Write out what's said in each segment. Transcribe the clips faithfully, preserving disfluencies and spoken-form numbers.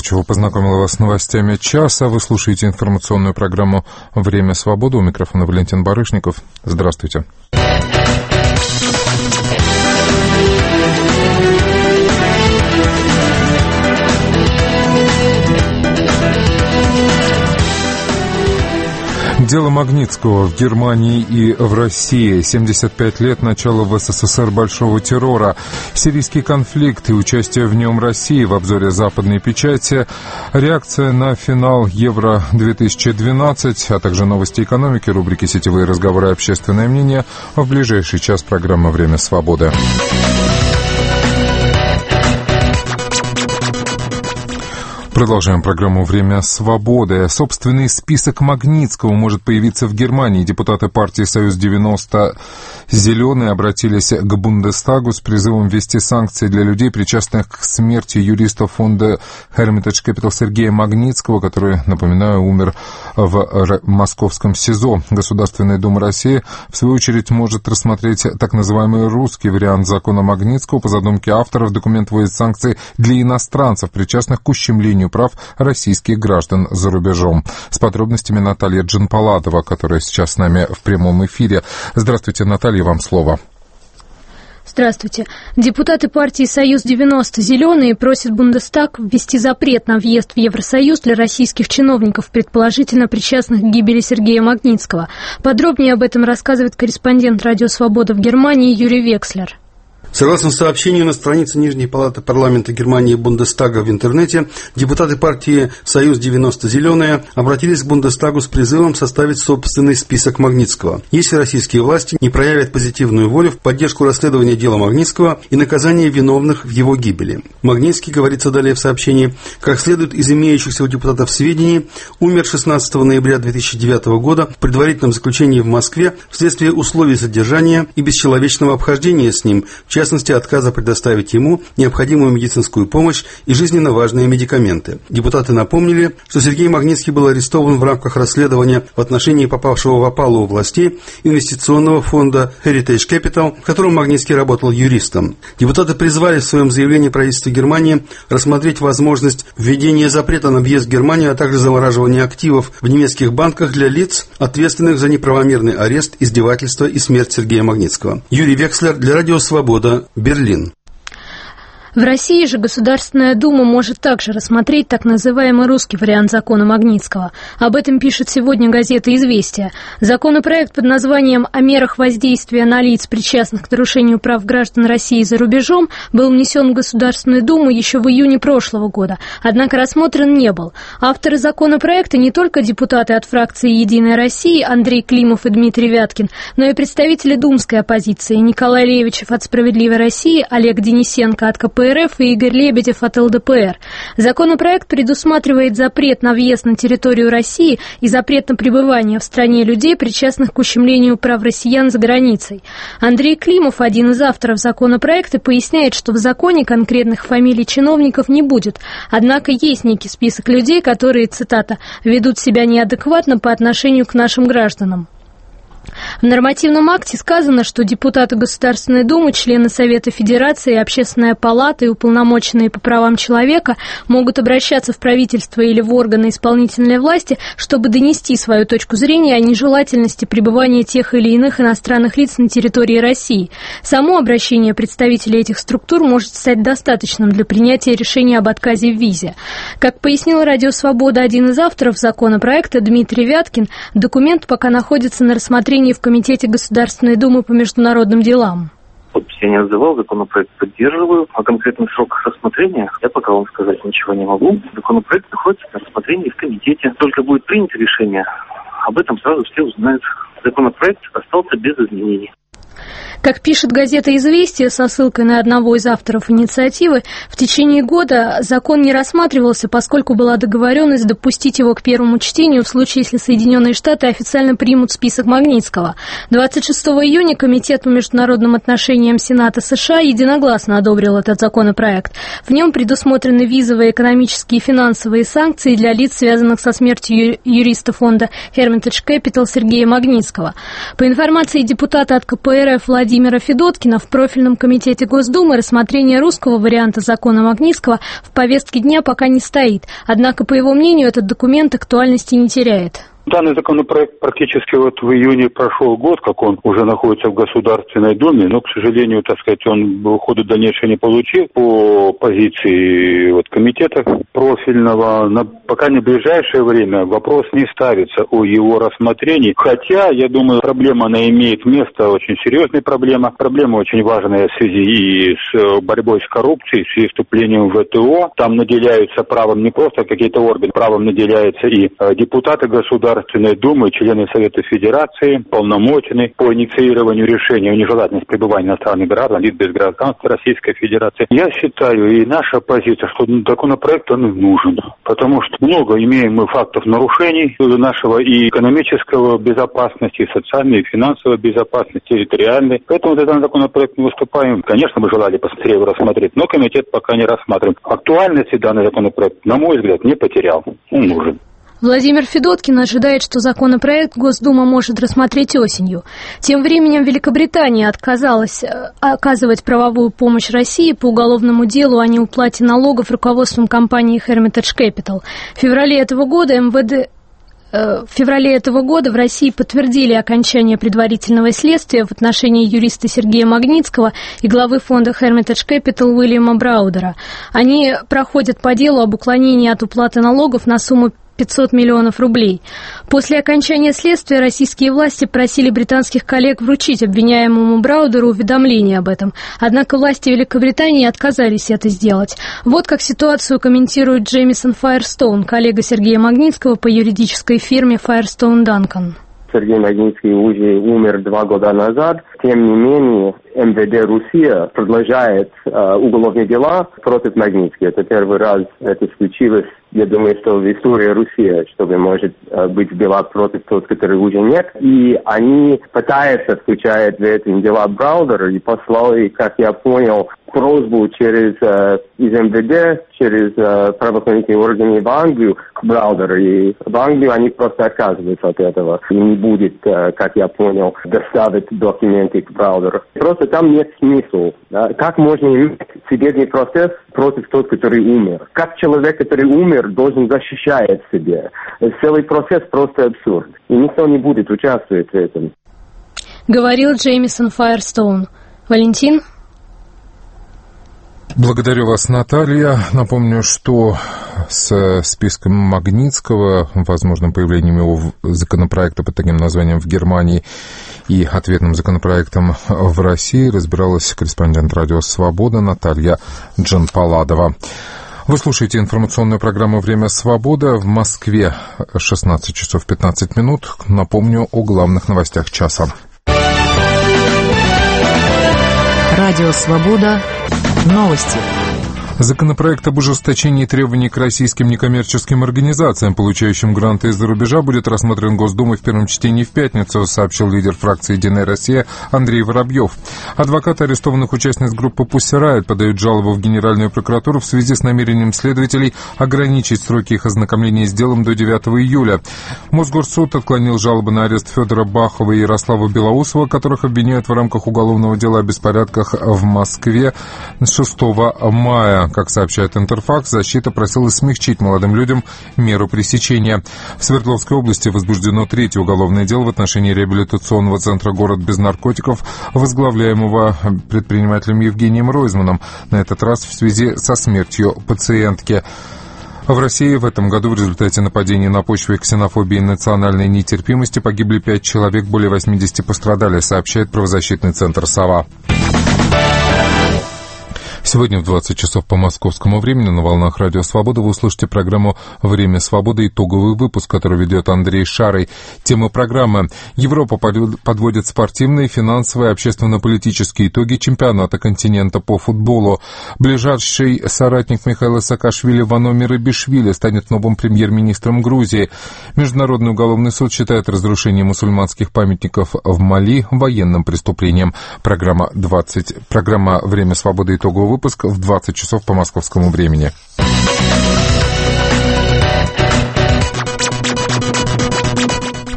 Толчева познакомила вас с новостями часа. Вы слушаете информационную программу «Время свободы». У микрофона Валентин Барышников. Здравствуйте. Дело Магнитского в Германии и в России. семьдесят пять лет начала в СССР большого террора. Сирийский конфликт и участие в нем России в обзоре западной печати. Реакция на финал Евро две тысячи двенадцать, а также новости экономики, рубрики «Сетевые разговоры и общественное мнение» в ближайший час программы «Время свободы». Продолжаем программу «Время свободы». Собственный список Магнитского может появиться в Германии. Депутаты партии «Союз девяносто Зеленые» обратились к Бундестагу с призывом ввести санкции для людей, причастных к смерти юриста фонда Hermitage Capital Сергея Магнитского, который, напоминаю, умер в московском СИЗО. Государственная Дума России, в свою очередь, может рассмотреть так называемый русский вариант закона Магнитского. По задумке авторов, документ вводит санкции для иностранцев, причастных к ущемлению прав российских граждан за рубежом. С подробностями Наталья Джанпаладова, которая сейчас с нами в прямом эфире. Здравствуйте, Наталья, вам слово. Здравствуйте. Депутаты партии «Союз девяносто Зеленые» просят Бундестаг ввести запрет на въезд в Евросоюз для российских чиновников, предположительно причастных к гибели Сергея Магнитского. Подробнее об этом рассказывает корреспондент «Радио Свобода» в Германии Юрий Векслер. Согласно сообщению на странице Нижней палаты парламента Германии Бундестага в интернете, депутаты партии «Союз девяносто Зеленые» обратились к Бундестагу с призывом составить собственный список Магнитского, если российские власти не проявят позитивную волю в поддержку расследования дела Магнитского и наказания виновных в его гибели. Магнитский, говорится далее в сообщении, как следует из имеющихся у депутатов сведений, умер шестнадцатого ноября две тысячи девятого года в предварительном заключении в Москве вследствие условий содержания и бесчеловечного обхождения с ним, в частности, В частности, отказа предоставить ему необходимую медицинскую помощь и жизненно важные медикаменты. Депутаты напомнили, что Сергей Магнитский был арестован в рамках расследования в отношении попавшего в опалу у властей инвестиционного фонда Heritage Capital, в котором Магнитский работал юристом. Депутаты призвали в своем заявлении правительства Германии рассмотреть возможность введения запрета на въезд в Германию, а также замораживания активов в немецких банках для лиц, ответственных за неправомерный арест, издевательство и смерть Сергея Магнитского. Юрий Векслер для Радио Свобода, Берлин. В России же Государственная Дума может также рассмотреть так называемый русский вариант закона Магнитского. Об этом пишет сегодня газета «Известия». Законопроект под названием «О мерах воздействия на лиц, причастных к нарушению прав граждан России за рубежом» был внесен в Государственную Думу еще в июне прошлого года, однако рассмотрен не был. Авторы законопроекта не только депутаты от фракции «Единая Россия» Андрей Климов и Дмитрий Вяткин, но и представители думской оппозиции Николай Левичев от «Справедливой России», Олег Денисенко от ка пэ эр эф и Игорь Лебедев от эл дэ пэ эр. Законопроект предусматривает запрет на въезд на территорию России и запрет на пребывание в стране людей, причастных к ущемлению прав россиян за границей. Андрей Климов, один из авторов законопроекта, поясняет, что в законе конкретных фамилий чиновников не будет, однако есть некий список людей, которые, цитата, «ведут себя неадекватно по отношению к нашим гражданам». В нормативном акте сказано, что депутаты Государственной Думы, члены Совета Федерации, Общественная палата и уполномоченные по правам человека могут обращаться в правительство или в органы исполнительной власти, чтобы донести свою точку зрения о нежелательности пребывания тех или иных иностранных лиц на территории России. Само обращение представителей этих структур может стать достаточным для принятия решения об отказе в визе. Как пояснил Радио Свобода один из авторов законопроекта Дмитрий Вяткин, документ пока находится на рассмотрении в Комитете Государственной Думы по международным делам. Подпись я не отзывал, законопроект поддерживаю. О конкретных сроках рассмотрения я пока вам сказать ничего не могу. Законопроект находится на рассмотрении в комитете. Только будет принято решение, об этом сразу все узнают. Законопроект остался без изменений. Как пишет газета «Известия» со ссылкой на одного из авторов инициативы, в течение года закон не рассматривался, поскольку была договоренность допустить его к первому чтению в случае, если Соединенные Штаты официально примут список Магнитского. двадцать шестого июня Комитет по международным отношениям Сената США единогласно одобрил этот законопроект. В нем предусмотрены визовые, экономические и финансовые санкции для лиц, связанных со смертью юриста фонда Hermitage Capital Сергея Магнитского. По информации депутата от ка пэ эр эф Владимира Владимира Федоткина, в профильном комитете Госдумы рассмотрение русского варианта закона Магнитского в повестке дня пока не стоит. Однако, по его мнению, этот документ актуальности не теряет. Данный законопроект практически вот в июне прошел год, как он уже находится в Государственной Думе, но, к сожалению, так сказать, он хода дальнейшего не получил по позиции вот, комитета профильного. На, пока не в ближайшее время вопрос не ставится о его рассмотрении, хотя, я думаю, проблема, она имеет место, очень серьезная проблема, проблема очень важная в связи и с борьбой с коррупцией, с вступлением в ВТО. Там наделяются правом не просто какие-то органы, правом наделяются и депутаты государства, Государственной Думы, члены Совета Федерации, полномоченные по инициированию решения о нежелательности пребывания иностранных граждан, лиц без гражданства Российской Федерации. Я считаю, и наша позиция, что законопроект он нужен, потому что много имеем мы фактов нарушений нашего и экономического безопасности, и социальной, и финансовой безопасности, территориальной. Поэтому за данный законопроект мы выступаем. Конечно, мы желали посмотреть его рассмотреть, но комитет пока не рассматривает. Актуальности данный законопроект, на мой взгляд, не потерял. Он нужен. Владимир Федоткин ожидает, что законопроект Госдума может рассмотреть осенью. Тем временем Великобритания отказалась оказывать правовую помощь России по уголовному делу о неуплате налогов руководством компании Hermitage Capital. В феврале этого года МВД... В феврале этого года в России подтвердили окончание предварительного следствия в отношении юриста Сергея Магнитского и главы фонда Hermitage Capital Уильяма Браудера. Они проходят по делу об уклонении от уплаты налогов на сумму пятьсот миллионов рублей. После окончания следствия российские власти просили британских коллег вручить обвиняемому Браудеру уведомление об этом. Однако власти Великобритании отказались это сделать. Вот как ситуацию комментирует Джеймисон Файерстоун, коллега Сергея Магнитского по юридической фирме Файерстоун Данкан. Сергей Магнитский уже умер два года назад. Тем не менее, МВД Россия продолжает э, уголовные дела против Магнитского. Это первый раз это случилось, я думаю, что в истории России, чтобы может э, быть дела против тот, который уже нет. И они пытаются включать в эти дела Браудера и послали, как я понял, просьбу через э, из МВД, через э, правоохранительные органы в Англию к Браудеру. И в Англию они просто отказываются от этого. И не будет, э, как я понял, доставить документы к Браудеру. Просто там нет смысла. Да? Как можно иметь судебный процесс против того, который умер? Как человек, который умер, должен защищать себя? Целый процесс просто абсурд. И никто не будет участвовать в этом. Говорил Джеймисон Файерстоун. Валентин? Благодарю вас, Наталья. Напомню, что с списком Магнитского, возможным появлением его законопроекта под таким названием в Германии и ответным законопроектом в России разбиралась корреспондент радио «Свобода» Наталья Джанпаладова. Вы слушаете информационную программу «Время свободы». В Москве шестнадцать часов пятнадцать минут. Напомню о главных новостях часа. Радио «Свобода». Новости. Законопроект об ужесточении требований к российским некоммерческим организациям, получающим гранты из-за рубежа, будет рассмотрен Госдумой в первом чтении в пятницу, сообщил лидер фракции «Единая Россия» Андрей Воробьев. Адвокаты арестованных участниц группы «Пусси Райот» подают жалобу в Генеральную прокуратуру в связи с намерением следователей ограничить сроки их ознакомления с делом до девятого июля. Мосгорсуд отклонил жалобы на арест Федора Бахова и Ярослава Белоусова, которых обвиняют в рамках уголовного дела о беспорядках в Москве шестого мая. Как сообщает Интерфакс, защита просила смягчить молодым людям меру пресечения. В Свердловской области возбуждено третье уголовное дело в отношении реабилитационного центра «Город без наркотиков», возглавляемого предпринимателем Евгением Ройзманом, на этот раз в связи со смертью пациентки. В России в этом году в результате нападений на почве ксенофобии и национальной нетерпимости погибли пять человек, более восьмидесяти пострадали, сообщает правозащитный центр «Сова». Сегодня в двадцать часов по московскому времени на волнах Радио Свобода вы услышите программу «Время свободы», итоговый выпуск, который ведет Андрей Шарый. Тема программы: Европа подводит спортивные, финансовые, общественно-политические итоги чемпионата континента по футболу. Ближайший соратник Михаила Саакашвили Вано Мерабишвили станет новым премьер-министром Грузии. Международный уголовный суд считает разрушение мусульманских памятников в Мали военным преступлением. Программа, двадцать, программа «Время свободы», итоговый выпуск в двадцать часов по московскому времени.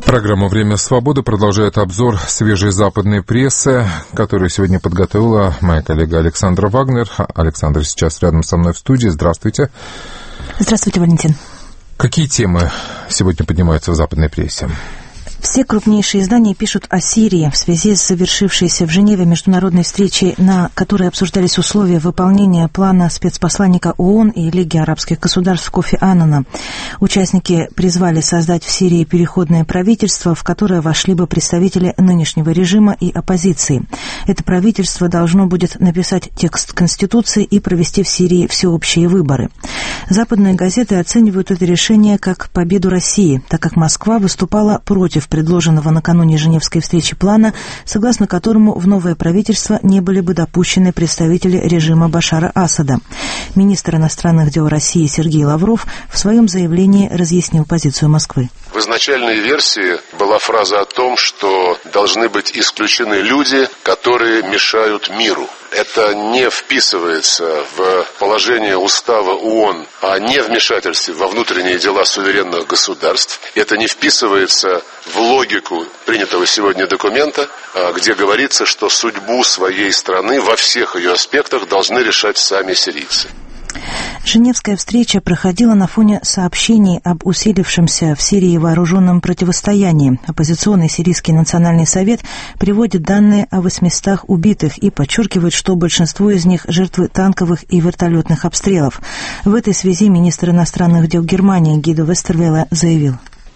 Программа «Время свободы» продолжает обзор свежей западной прессы, которую сегодня подготовила моя коллега Александра Вагнер. Александр сейчас рядом со мной в студии. Здравствуйте. Здравствуйте, Валентин. Какие темы сегодня поднимаются в западной прессе? Все крупнейшие издания пишут о Сирии в связи с завершившейся в Женеве международной встречей, на которой обсуждались условия выполнения плана спецпосланника ООН и Лиги арабских государств Кофи Аннана. Участники призвали создать в Сирии переходное правительство, в которое вошли бы представители нынешнего режима и оппозиции. Это правительство должно будет написать текст Конституции и провести в Сирии всеобщие выборы. Западные газеты оценивают это решение как победу России, так как Москва выступала против предложенного накануне Женевской встречи плана, согласно которому в новое правительство не были бы допущены представители режима Башара Асада. Министр иностранных дел России Сергей Лавров в своем заявлении разъяснил позицию Москвы. В изначальной версии была фраза о том, что должны быть исключены люди, которые мешают миру. Это не вписывается в положение устава ООН о невмешательстве во внутренние дела суверенных государств. Это не вписывается в логику принятого сегодня документа, где говорится, что судьбу своей страны во всех ее аспектах должны решать сами сирийцы. Женевская встреча проходила на фоне сообщений об усилившемся в Сирии вооруженном противостоянии. Оппозиционный Сирийский национальный совет приводит данные о восьмистах убитых и подчеркивает, что большинство из них жертвы танковых и вертолетных обстрелов. В этой связи министр иностранных дел Германии Гидо Вестервеле заявил: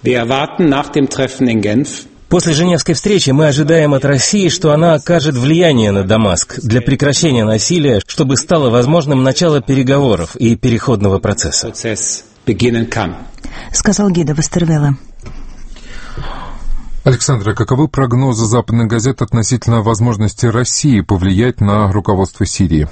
После Женевской встречи мы ожидаем от России, что она окажет влияние на Дамаск для прекращения насилия, чтобы стало возможным начало переговоров и переходного процесса. Сказал Гидо Вестервеле. Александра, каковы прогнозы западных газет относительно возможности России повлиять на руководство Сирии?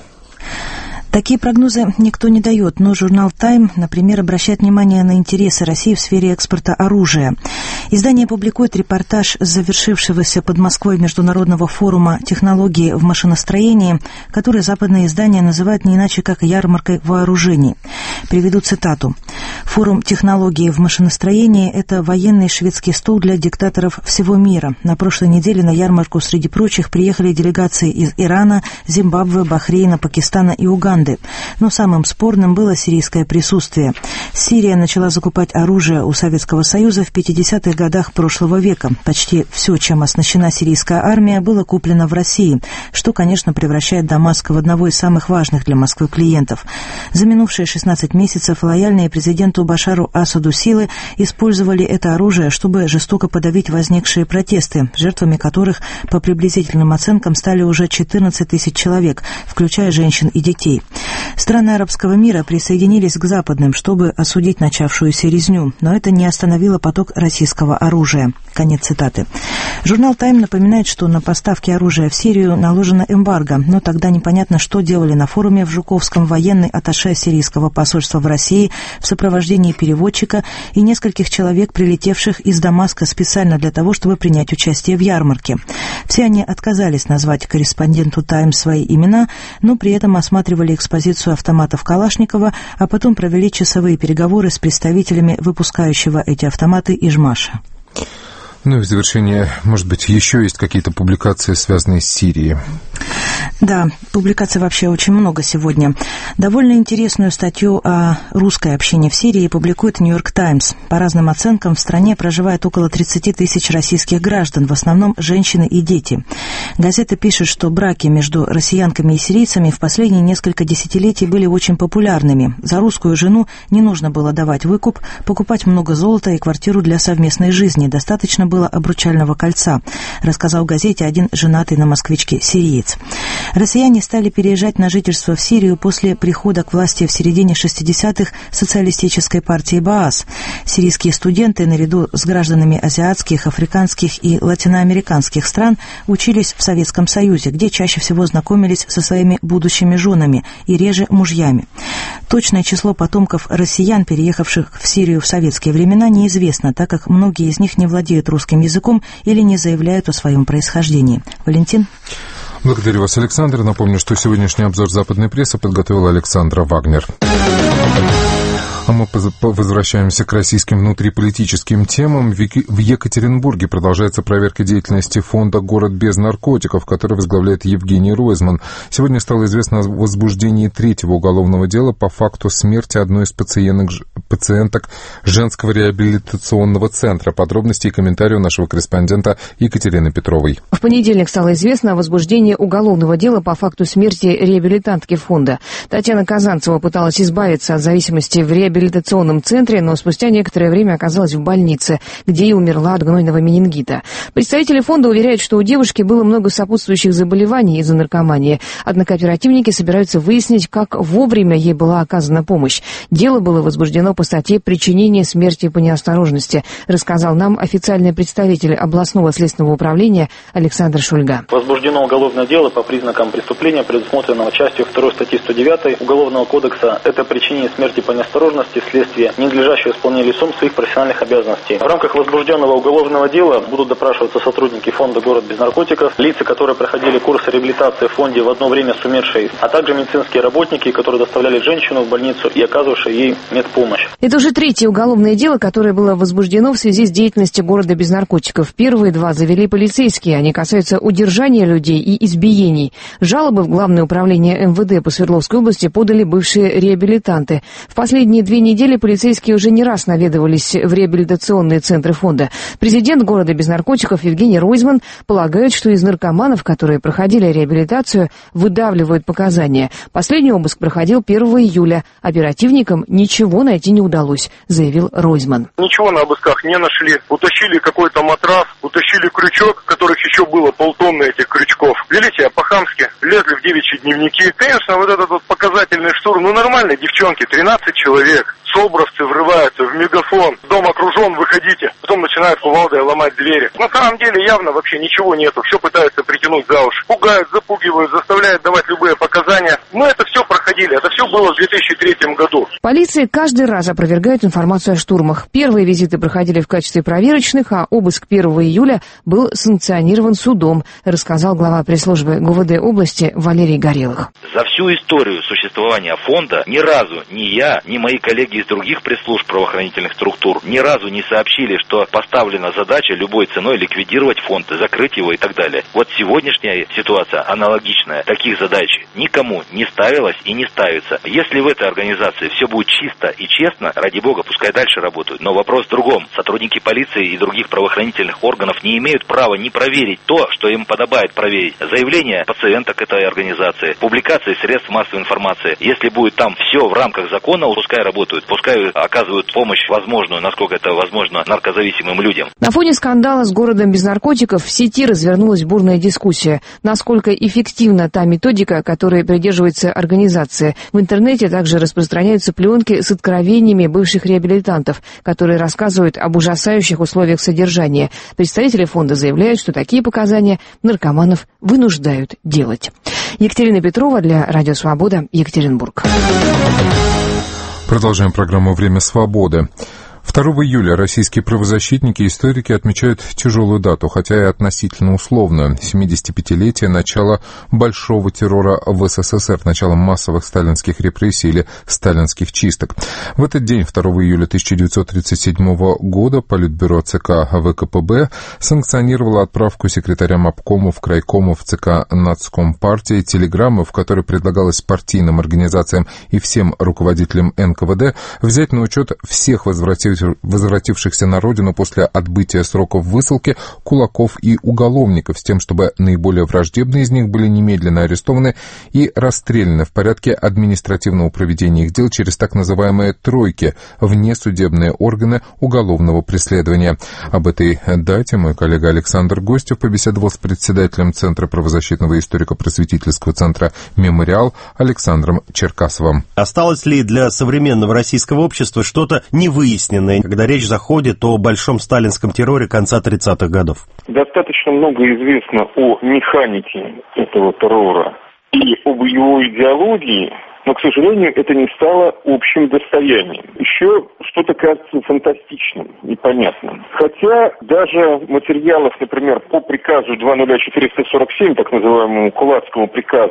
Такие прогнозы никто не дает, но журнал «Тайм», например, обращает внимание на интересы России в сфере экспорта оружия. Издание публикует репортаж завершившегося под Москвой международного форума «Технологии в машиностроении», который западные издания называют не иначе, как ярмаркой вооружений. Приведу цитату. «Форум «Технологии в машиностроении» — это военный шведский стол для диктаторов всего мира. На прошлой неделе на ярмарку среди прочих приехали делегации из Ирана, Зимбабве, Бахрейна, Пакистана и Уганды. Но самым спорным было сирийское присутствие. Сирия начала закупать оружие у Советского Союза в пятидесятых годах прошлого века. Почти все, чем оснащена сирийская армия, было куплено в России, что, конечно, превращает Дамаск в одного из самых важных для Москвы клиентов. За минувшие шестнадцать месяцев лояльные президенту Башару Асаду силы использовали это оружие, чтобы жестоко подавить возникшие протесты, жертвами которых, по приблизительным оценкам, стали уже четырнадцать тысяч человек, включая женщин и детей. Страны арабского мира присоединились к западным, чтобы осудить начавшуюся резню, но это не остановило поток российского оружия. Конец цитаты. Журнал «Тайм» напоминает, что на поставки оружия в Сирию наложено эмбарго, но тогда непонятно, что делали на форуме в Жуковском военный атташе сирийского посольства в России в сопровождении переводчика и нескольких человек, прилетевших из Дамаска специально для того, чтобы принять участие в ярмарке. Все они отказались назвать корреспонденту «Тайм» свои имена, но при этом осматривали экспозицию автоматов Калашникова, а потом провели часовые переговоры с представителями выпускающего эти автоматы Ижмаша. Ну и в завершение, может быть, еще есть какие-то публикации, связанные с Сирией? Да, публикаций вообще очень много сегодня. Довольно интересную статью о русской общине в Сирии публикует «Нью-Йорк Таймс». По разным оценкам, в стране проживает около тридцать тысяч российских граждан, в основном женщины и дети. Газета пишет, что браки между россиянками и сирийцами в последние несколько десятилетий были очень популярными. За русскую жену не нужно было давать выкуп, покупать много золота и квартиру для совместной жизни. Достаточно было обручального кольца, рассказал газете один женатый на москвичке сириец. Россияне стали переезжать на жительство в Сирию после прихода к власти в середине шестидесятых социалистической партии Баас. Сирийские студенты, наряду с гражданами азиатских, африканских и латиноамериканских стран, учились в Советском Союзе, где чаще всего знакомились со своими будущими женами и реже мужьями. Точное число потомков россиян, переехавших в Сирию в советские времена, неизвестно, так как многие из них не владеют русским языком или не заявляют о своем происхождении. Валентин? Благодарю вас, Александр. Напомню, что сегодняшний обзор западной прессы подготовила Александра Вагнер. А мы возвращаемся к российским внутриполитическим темам. В Екатеринбурге продолжается проверка деятельности фонда «Город без наркотиков», который возглавляет Евгений Ройзман. Сегодня стало известно о возбуждении третьего уголовного дела по факту смерти одной из пациенток, пациенток женского реабилитационного центра. Подробности и комментарии у нашего корреспондента Екатерины Петровой. В понедельник стало известно о возбуждении уголовного дела по факту смерти реабилитантки фонда. Татьяна Казанцева пыталась избавиться от зависимости в реабилитационном центре, но спустя некоторое время оказалась в больнице, где и умерла от гнойного менингита. Представители фонда уверяют, что у девушки было много сопутствующих заболеваний из-за наркомании, однако оперативники собираются выяснить, как вовремя ей была оказана помощь. Дело было возбуждено по статье «Причинение смерти по неосторожности», рассказал нам официальный представитель областного следственного управления Александр Шульга. Возбуждено уголовное дело по признакам преступления, предусмотренного частью второй статьи сто девятой Уголовного кодекса. Это причинение смерти по неосторожности вследствие ненадлежащего исполнения лицом своих профессиональных обязанностей. В рамках возбужденного уголовного дела будут допрашиваться сотрудники фонда «Город без наркотиков», лица, которые проходили курсы реабилитации в фонде в одно время с умершей, а также медицинские работники, которые доставляли женщину в больницу и оказывавшие ей медпомощь. Это уже третье уголовное дело, которое было возбуждено в связи с деятельностью «Города без наркотиков». Первые два завели полицейские. Они касаются удержания людей и избиений. Жалобы в Главное управление эм вэ дэ по Свердловской области подали бывшие реабилитанты. В последние две недели полицейские уже не раз наведывались в реабилитационные центры фонда. Президент «Города без наркотиков» Евгений Ройзман полагает, что из наркоманов, которые проходили реабилитацию, выдавливают показания. Последний обыск проходил первого июля. Оперативникам ничего найти не удалось, заявил Ройзман. Ничего на обысках не нашли. Утащили какой-то матрас, утащили крючок, которых еще было полтонны этих крючков. Вели себя по-хамски, лезли в девичьи дневники. Конечно, вот этот вот показательный штурм, ну нормально, девчонки, тринадцать человек. Собровцы врываются в мегафон, дом окружен, выходите. Потом начинают кувалдой ломать двери. На самом деле явно вообще ничего нету. Все пытаются притянуть за уши. Пугают, запугивают, заставляют давать любые показания. Мы это все проходили. Это все было в две тысячи третьем году. Полиция каждый раз опровергает информацию о штурмах. Первые визиты проходили в качестве проверочных, а обыск первого июля был санкционирован судом, рассказал глава пресс-службы гэ у вэ дэ области Валерий Горелых. За всю историю существования фонда ни разу ни я, ни мои коллеги из других пресс-служб правоохранительных структур ни разу не сообщили, что поставлена задача любой ценой ликвидировать фонд, закрыть его и так далее. Вот сегодняшняя ситуация аналогичная. Таких задач никому не ставилась и не ставится. Если в этой организации все будет чисто и честно, ради бога, пускай дальше работают. Но вопрос в другом. Сотрудники полиции и других правоохранительных органов не имеют права не проверить то, что им подобает проверить. Заявления пациенток этой организации, публикации средств массовой информации. Если будет там все в рамках закона, пускай работают. Пускай оказывают помощь возможную, насколько это возможно, наркозависимым людям. На фоне скандала с «Городом без наркотиков» в сети развернулась бурная дискуссия. Насколько эффективна та методика, которой придерживается организация. В интернете также распространяются пленки с откровениями бывших реабилитантов, которые рассказывают об ужасающих условиях содержания. Представители фонда заявляют, что такие показания наркоманов вынуждают делать. Екатерина Петрова для Радио Свобода, Екатеринбург. Продолжаем программу «Время свободы». второго июля российские правозащитники и историки отмечают тяжелую дату, хотя и относительно условную. семидесятипятилетие начала большого террора в эс эс эс эр, начала массовых сталинских репрессий или сталинских чисток. В этот день, второго июля тысяча девятьсот тридцать седьмого года, Политбюро ЦК вэ ка пэ бэ санкционировало отправку секретарям обкомов, крайкомов ЦК Нацкомпартии телеграммы, в которой предлагалось партийным организациям и всем руководителям эн ка вэ дэ взять на учет всех возвратившихся возвратившихся на родину после отбытия сроков высылки кулаков и уголовников, с тем, чтобы наиболее враждебные из них были немедленно арестованы и расстреляны в порядке административного проведения их дел через так называемые «тройки» — внесудебные органы уголовного преследования. Об этой дате мой коллега Александр Гостев побеседовал с председателем Центра правозащитного и историко-просветительского центра «Мемориал» Александром Черкасовым. Осталось ли для современного российского общества что-то невыясненное, когда речь заходит о большом сталинском терроре конца тридцатых годов? Достаточно много известно о механике этого террора и об его идеологии, но, к сожалению, это не стало общим достоянием. Еще что-то кажется фантастичным, непонятным. Хотя даже материалов, например, по приказу двадцать четыреста сорок семь, так называемому Кулацкому приказу,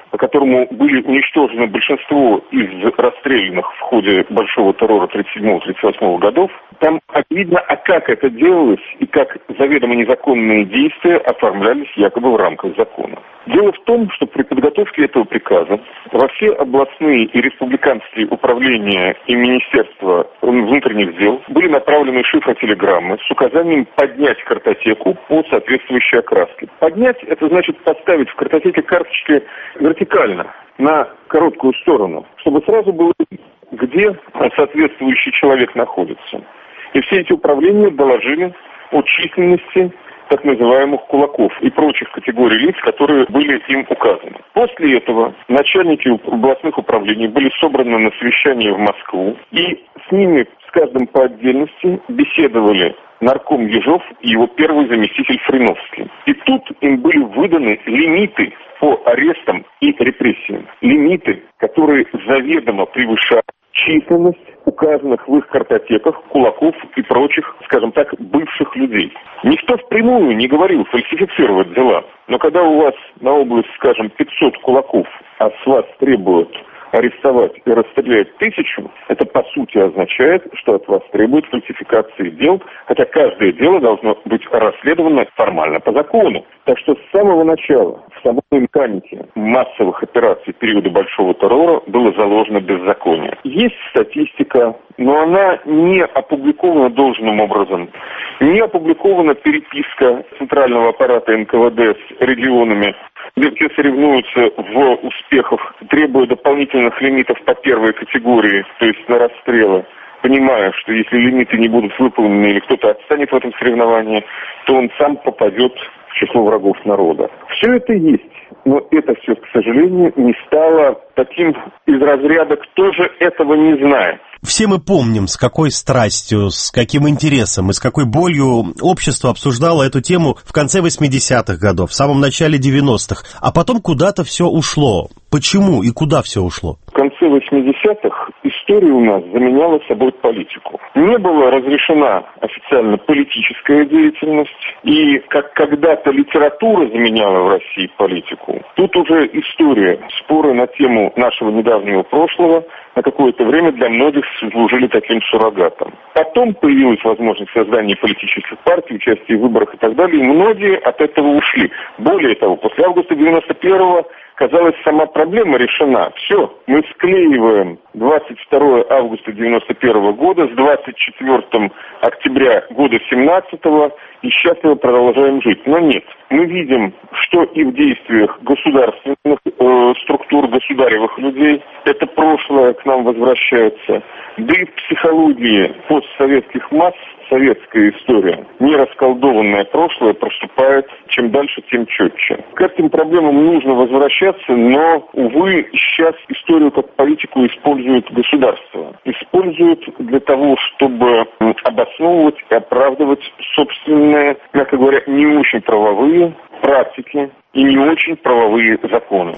по которому были уничтожены большинство из расстрелянных в ходе большого террора тридцать седьмого — тридцать восьмого годов, там видно, а как это делалось и как заведомо незаконные действия оформлялись якобы в рамках закона. Дело в том, что при подготовке этого приказа во все областные и республиканские управления и Министерства внутренних дел были направлены шифротелеграммы с указанием поднять картотеку по соответствующей окраске. Поднять — это значит поставить в картотеке карточки вертикально, на короткую сторону, чтобы сразу было видно, где соответствующий человек находится. И все эти управления доложили о численности так называемых кулаков и прочих категорий лиц, которые были им указаны. После этого начальники областных управлений были собраны на совещание в Москву, и с ними, с каждым по отдельности, беседовали нарком Ежов и его первый заместитель Фриновский. И тут им были выданы лимиты по арестам и репрессиям. Лимиты, которые заведомо превышают численность указанных в их картотеках кулаков и прочих, скажем так, бывших людей. Никто впрямую не говорил фальсифицировать дела, но когда у вас на область, скажем, пятьсот кулаков, а с вас требуют арестовать и расстрелять тысячу, это по сути означает, что от вас требуют фальсификации дел, хотя каждое дело должно быть расследовано формально по закону. Так что с самого начала в самой механике массовых операций периода Большого террора было заложено беззаконие. Есть статистика, но она не опубликована должным образом. Не опубликована переписка центрального аппарата эн ка вэ дэ с регионами, где все соревнуются в успехах, требуя дополнительных лимитов по первой категории, то есть на расстрелы, понимая, что если лимиты не будут выполнены или кто-то отстанет в этом соревновании, то он сам попадет в число врагов народа. Все это есть, но это все, к сожалению, не стало таким из разряда «кто же этого не знает». Все мы помним, с какой страстью, с каким интересом и с какой болью общество обсуждало эту тему в конце восьмидесятых годов, в самом начале девяностых, а потом куда-то все ушло. Почему и куда все ушло? В конце восьмидесятых история у нас заменяла собой политику. Не была разрешена официально политическая деятельность, и как когда-то литература заменяла в России политику, тут уже история, споры на тему нашего недавнего прошлого на какое-то время для многих служили таким суррогатом. Потом появилась возможность создания политических партий, участия в выборах и так далее, и многие от этого ушли. Более того, после августа девяносто первого казалось, сама проблема решена. Все, мы склеиваем двадцать второго августа девяносто первого года с двадцать четвёртого октября года семнадцатого и счастливо продолжаем жить. Но нет, мы видим, что и в действиях государственных э, структур, государевых людей это прошлое к нам возвращается. Да и в психологии постсоветских масс советская история, не расколдованное прошлое, проступает чем дальше, тем четче. К этим проблемам нужно возвращаться, но, увы, сейчас историю как политику использует государство. Используют для того, чтобы обосновывать и оправдывать собственные, мягко говоря, не очень правовые практики и не очень правовые законы.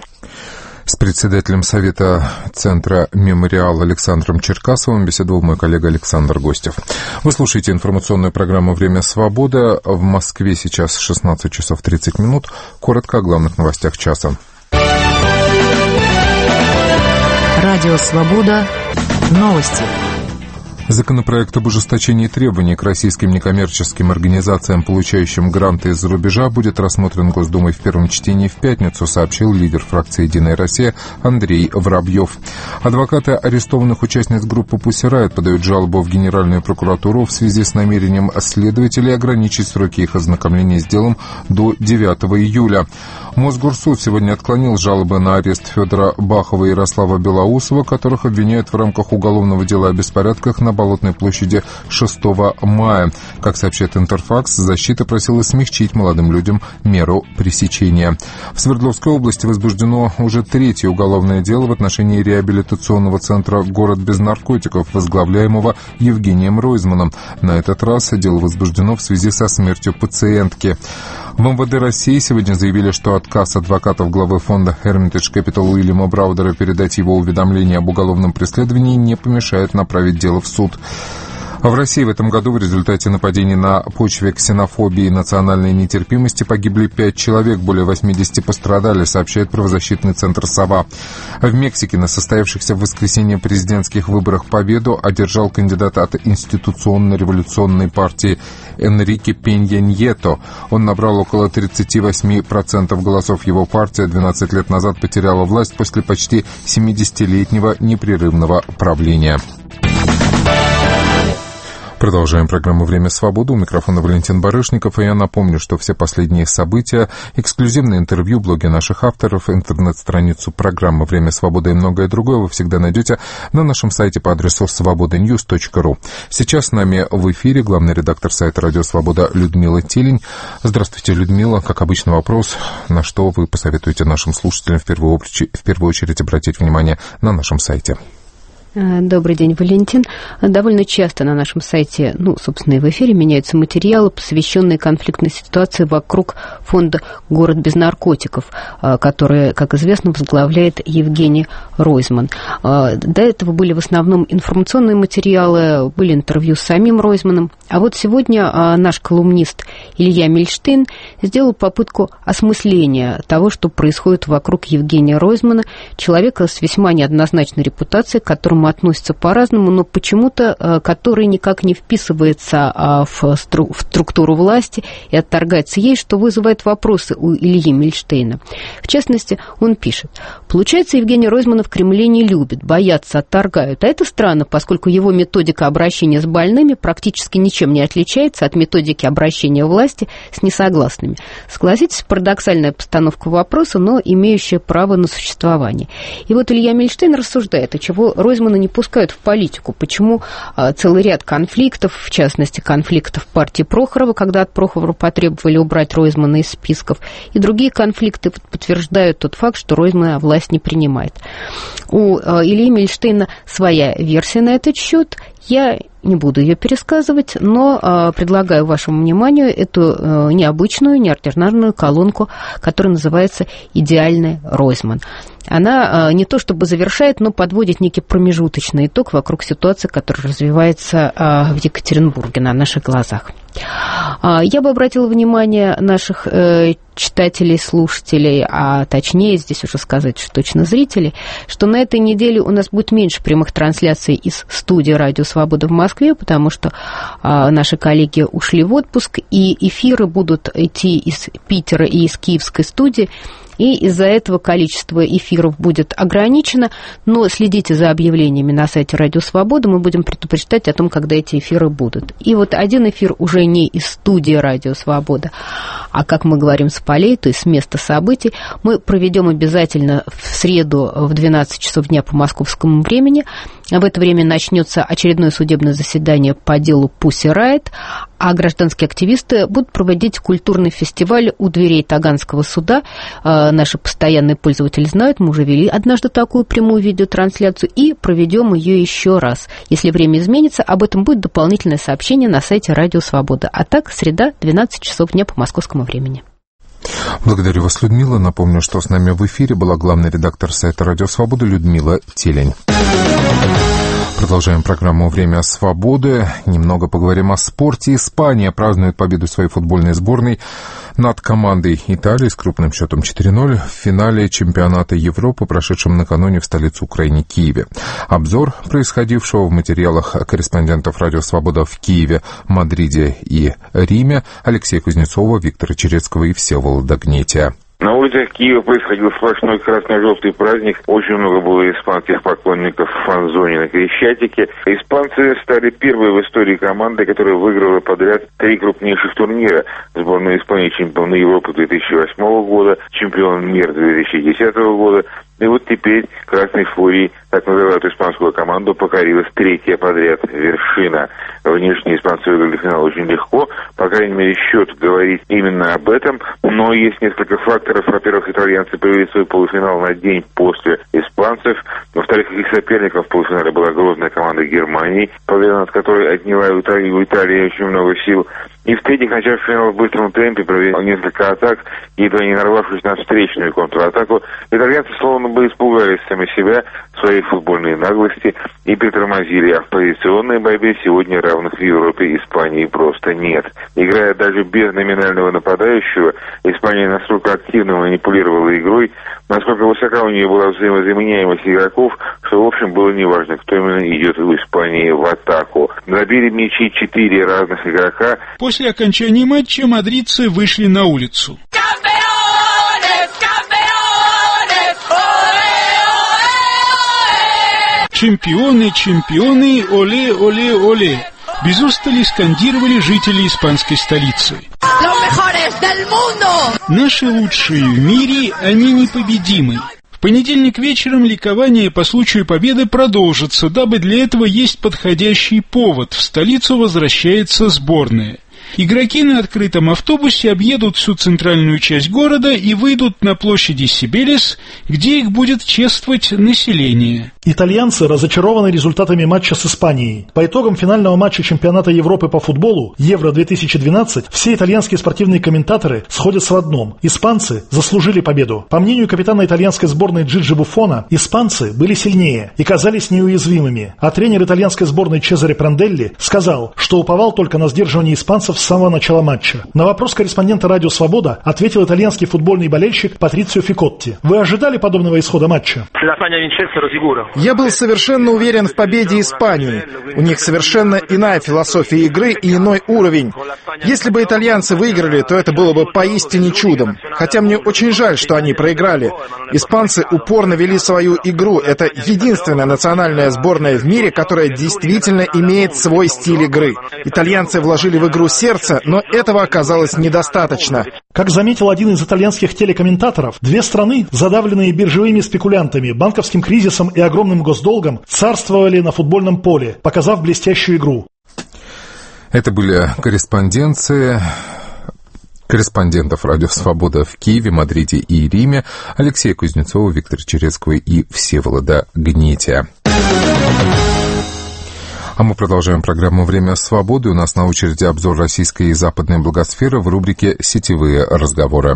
С председателем Совета Центра «Мемориал» Александром Черкасовым беседовал мой коллега Александр Гостев. Вы слушаете информационную программу «Время свободы». В Москве сейчас шестнадцать часов тридцать минут. Коротко о главных новостях часа. Радио «Свобода». Новости. Законопроект об ужесточении требований к российским некоммерческим организациям, получающим гранты из-за рубежа, будет рассмотрен Госдумой в первом чтении в пятницу, сообщил лидер фракции «Единая Россия» Андрей Воробьев. Адвокаты арестованных участниц группы «Пусси Райот» подают жалобу в Генеральную прокуратуру в связи с намерением следователей ограничить сроки их ознакомления с делом до девятого июля. Мосгорсуд сегодня отклонил жалобы на арест Федора Бахова и Ярослава Белоусова, которых обвиняют в рамках уголовного дела о беспорядках на Болотной площади шестого мая. Как сообщает Интерфакс, защита просила смягчить молодым людям меру пресечения. В Свердловской области возбуждено уже третье уголовное дело в отношении реабилитационного центра «Город без наркотиков», возглавляемого Евгением Ройзманом. На этот раз дело возбуждено в связи со смертью пациентки. В эм вэ дэ России сегодня заявили, что отказ адвокатов главы фонда Hermitage Capital Уильяма Браудера передать его уведомление об уголовном преследовании не помешает направить дело в суд. А в России в этом году в результате нападений на почве ксенофобии и национальной нетерпимости погибли пять человек, более восьмидесяти пострадали, сообщает правозащитный центр «Сова». А в Мексике на состоявшихся в воскресенье президентских выборах победу одержал кандидат от институционно-революционной партии Энрике Пенья Ньето. Он набрал около тридцать восемь процентов голосов. Его партия двенадцать лет назад потеряла власть после почти семидесятилетнего непрерывного правления. Продолжаем программу «Время свободы». У микрофона Валентин Барышников. И я напомню, что все последние события, эксклюзивные интервью, блоги наших авторов, интернет-страницу программы «Время свободы» и многое другое вы всегда найдете на нашем сайте по адресу свобода ньюс точка ру. Сейчас с нами в эфире главный редактор сайта «Радио Свобода» Людмила Телень. Здравствуйте, Людмила. Как обычно, вопрос, на что вы посоветуете нашим слушателям в первую очередь, в первую очередь обратить внимание на нашем сайте? Добрый день, Валентин. Довольно часто на нашем сайте, ну, собственно, и в эфире меняются материалы, посвященные конфликтной ситуации вокруг фонда «Город без наркотиков», который, как известно, возглавляет Евгений Ройзман. До этого были в основном информационные материалы, были интервью с самим Ройзманом. А вот сегодня наш колумнист Илья Мильштейн сделал попытку осмысления того, что происходит вокруг Евгения Ройзмана, человека с весьма неоднозначной репутацией, к которому относятся по-разному, но почему-то который никак не вписывается в структуру власти и отторгается ей, что вызывает вопросы у Ильи Мильштейна. В частности, он пишет: «Получается, Евгения Ройзмана в Кремле не любят, боятся, отторгают. А это странно, поскольку его методика обращения с больными практически ничем не отличается от методики обращения власти с несогласными». Согласитесь, парадоксальная постановка вопроса, но имеющая право на существование. И вот Илья Мильштейн рассуждает, от чего Ройзмана не пускают в политику, почему а, целый ряд конфликтов, в частности, конфликтов партии Прохорова, когда от Прохорова потребовали убрать Ройзмана из списков, и другие конфликты подтверждают тот факт, что Ройзмана власть не принимает. У а, Ильи Мильштейна своя версия на этот счет. Я не буду ее пересказывать, но э, предлагаю вашему вниманию эту э, необычную, неординарную колонку, которая называется «Идеальный Ройзман». Она э, не то чтобы завершает, но подводит некий промежуточный итог вокруг ситуации, которая развивается э, в Екатеринбурге на наших глазах. Э, я бы обратила внимание наших э, читателей, слушателей, а точнее здесь уже сказать, что точно зрителей, что на этой неделе у нас будет меньше прямых трансляций из студии «Радио Свобода» в Москве, потому что а, наши коллеги ушли в отпуск, и эфиры будут идти из Питера и из Киевской студии, и из-за этого количество эфиров будет ограничено, но следите за объявлениями на сайте «Радио Свобода», мы будем предупреждать о том, когда эти эфиры будут. И вот один эфир уже не из студии «Радио Свобода», а, как мы говорим, с полей, то есть с места событий, мы проведем обязательно в среду в двенадцать часов дня по московскому времени. В это время начнется очередное судебное заседание по делу Pussy Riot, а гражданские активисты будут проводить культурный фестиваль у дверей Таганского суда. Наши постоянные пользователи знают, мы уже вели однажды такую прямую видеотрансляцию и проведем ее еще раз. Если время изменится, об этом будет дополнительное сообщение на сайте «Радио Свобода». А так, среда, двенадцать часов дня по московскому времени. Благодарю вас, Людмила. Напомню, что с нами в эфире была главный редактор сайта «Радио Свобода» Людмила Телень. Продолжаем программу «Время свободы». Немного поговорим о спорте. Испания празднует победу своей футбольной сборной над командой Италии с крупным счетом четыре ноль в финале чемпионата Европы, прошедшем накануне в столице Украины Киеве. Обзор происходившего в материалах корреспондентов «Радио Свобода» в Киеве, Мадриде и Риме Алексея Кузнецова, Виктора Черецкого и Всеволода Гнетия. На улицах Киева происходил сплошной красно-желтый праздник. Очень много было испанских поклонников в фан-зоне на Крещатике. Испанцы стали первой в истории командой, которая выиграла подряд три крупнейших турнира. Сборная Испании чемпион Европы две тысячи восьмого года, чемпион мира две тысячи десятого года. И вот теперь красной фурией, так называют испанскую команду, покорилась третья подряд вершина. Внешне испанцы выиграли финал очень легко, по крайней мере, счет говорит именно об этом, но есть несколько факторов. Во-первых, итальянцы провели свой полуфинал на день после Испании. испанцев. Во-вторых, их соперников в полуфинале была грозная команда Германии, победа над которой отняла у Италии, у Италии очень много сил. И в-третьих, начав финал в быстром темпе, провели несколько атак, едва не нарвавшись на встречную контратаку, итальянцы словно бы испугались сами себя, своей футбольной наглости и притормозили, а в позиционной борьбе сегодня равных в Европе Испании просто нет. Играя даже без номинального нападающего, Испания настолько активно манипулировала игрой, насколько высока у нее была взаимозаменяемость игроков, что в общем было неважно, кто именно идет в Испании в атаку. Забили мячи четыре разных игрока. После окончания матча мадридцы вышли на улицу. Чемпионы, чемпионы, оле, оле, оле. Без устали скандировали жители испанской столицы. Наши лучшие в мире, они непобедимы. В понедельник вечером ликование по случаю победы продолжится, дабы для этого есть подходящий повод. В столицу возвращается сборная. Игроки на открытом автобусе объедут всю центральную часть города и выйдут на площади Сибелес, где их будет чествовать население. Итальянцы разочарованы результатами матча с Испанией. По итогам финального матча чемпионата Европы по футболу Евро две тысячи двенадцать все итальянские спортивные комментаторы сходятся в одном: испанцы заслужили победу. По мнению капитана итальянской сборной Джиджи Буффона, испанцы были сильнее и казались неуязвимыми, а тренер итальянской сборной Чезаре Пранделли сказал, что уповал только на сдерживание испанцев с самого начала матча. На вопрос корреспондента «Радио Свобода» ответил итальянский футбольный болельщик Патрицио Фикотти. Вы ожидали подобного исхода матча? Я был совершенно уверен в победе Испании. У них совершенно иная философия игры и иной уровень. Если бы итальянцы выиграли, то это было бы поистине чудом. Хотя мне очень жаль, что они проиграли. Испанцы упорно вели свою игру. Это единственная национальная сборная в мире, которая действительно имеет свой стиль игры. Итальянцы вложили в игру сердце, но этого оказалось недостаточно. Как заметил один из итальянских телекомментаторов, две страны, задавленные биржевыми спекулянтами, банковским кризисом и огромным госдолгом, царствовали на футбольном поле, показав блестящую игру. Это были корреспонденции корреспондентов «Радио Свобода» в Киеве, Мадриде и Риме, Алексея Кузнецова, Виктора Черецкого и Всеволода Гнетия. А мы продолжаем программу «Время свободы». У нас на очереди обзор российской и западной благосферы в рубрике «Сетевые разговоры».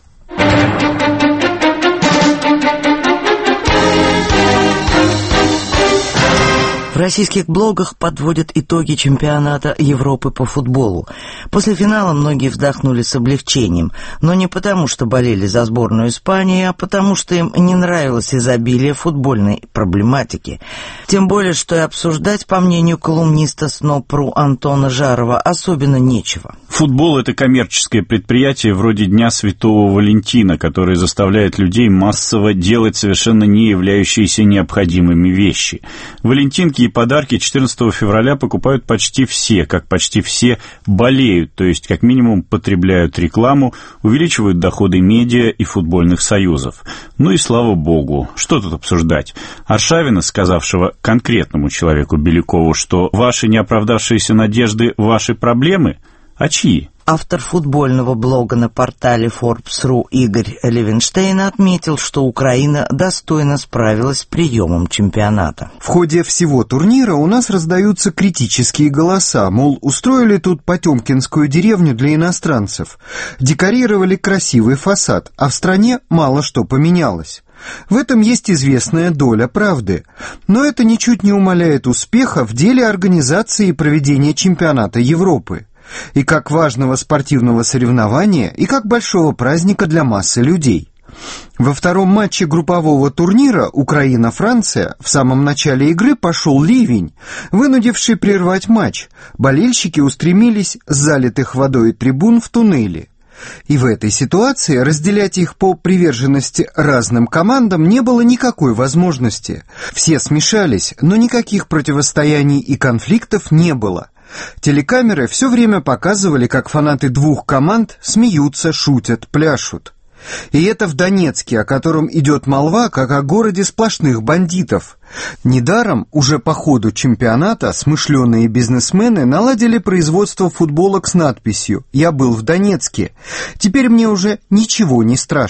В российских блогах подводят итоги чемпионата Европы по футболу. После финала многие вздохнули с облегчением, но не потому, что болели за сборную Испании, а потому, что им не нравилось изобилие футбольной проблематики. Тем более, что и обсуждать, по мнению колумниста СНОПРУ Антона Жарова, особенно нечего. Футбол – это коммерческое предприятие вроде Дня Святого Валентина, которое заставляет людей массово делать совершенно не являющиеся необходимыми вещи. Валентинки и подарки четырнадцатого февраля покупают почти все, как почти все болеют, то есть как минимум потребляют рекламу, увеличивают доходы медиа и футбольных союзов. Ну и слава богу, что тут обсуждать? Аршавина, сказавшего конкретному человеку Белякову, что ваши неоправдавшиеся надежды – ваши проблемы, а чьи? Автор футбольного блога на портале Forbes точка ру Игорь Левенштейн отметил, что Украина достойно справилась с приемом чемпионата. В ходе всего турнира у нас раздаются критические голоса, мол, устроили тут потемкинскую деревню для иностранцев, декорировали красивый фасад, а в стране мало что поменялось. В этом есть известная доля правды, но это ничуть не умаляет успеха в деле организации и проведения чемпионата Европы. И как важного спортивного соревнования, и как большого праздника для массы людей. Во втором матче группового турнира Украина-Франция в самом начале игры пошел ливень, вынудивший прервать матч. Болельщики устремились с залитых водой трибун в туннели. И в этой ситуации разделять их по приверженности разным командам не было никакой возможности. Все смешались, но никаких противостояний и конфликтов не было. Телекамеры все время показывали, как фанаты двух команд смеются, шутят, пляшут. И это в Донецке, о котором идет молва, как о городе сплошных бандитов. Недаром уже по ходу чемпионата смышленые бизнесмены наладили производство футболок с надписью «Я был в Донецке. Теперь мне уже ничего не страшно».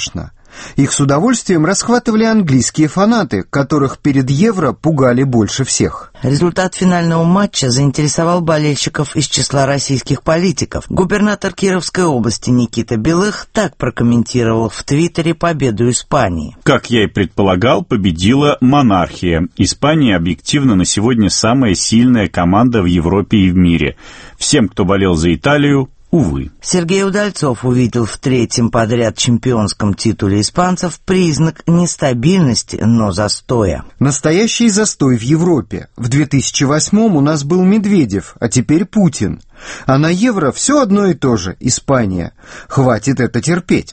Их с удовольствием расхватывали английские фанаты, которых перед Евро пугали больше всех. Результат финального матча заинтересовал болельщиков из числа российских политиков. Губернатор Кировской области Никита Белых так прокомментировал в Твиттере победу Испании. Как я и предполагал, победила монархия. Испания объективно на сегодня самая сильная команда в Европе и в мире. Всем, кто болел за Италию, увы. Сергей Удальцов увидел в третьем подряд чемпионском титуле испанцев признак нестабильности, но застоя. Настоящий застой в Европе. В две тысячи восьмом у нас был Медведев, а теперь Путин. А на Евро все одно и то же – Испания. Хватит это терпеть.